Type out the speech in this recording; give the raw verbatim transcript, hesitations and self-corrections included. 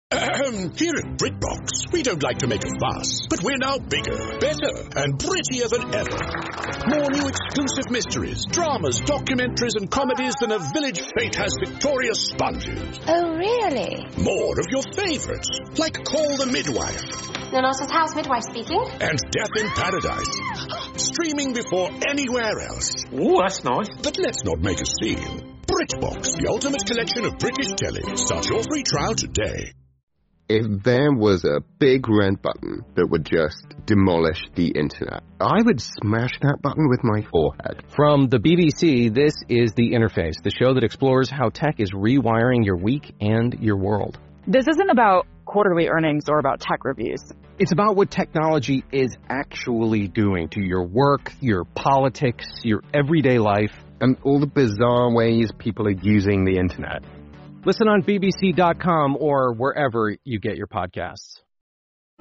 Here at BritBox, we don't like to make a fuss, but we're now bigger, better, and prettier than ever. More new exclusive mysteries, dramas, documentaries, and comedies than a village fete has victorious sponges. Oh, really? More of your favorites, like Call the Midwife. Nonossa's House, Midwife speaking. And Death in Paradise. Streaming before anywhere else. Ooh, that's nice. But let's not make a scene. BritBox, the ultimate collection of British telly. Start your free trial today. If there was a big red button that would just demolish the internet, I would smash that button with my forehead. From the B B C, this is The Interface, the show that explores how tech is rewiring your week and your world. This isn't about quarterly earnings or about tech reviews. It's about what technology is actually doing to your work, your politics, your everyday life. And all the bizarre ways people are using the internet. Listen on B B C dot com or wherever you get your podcasts.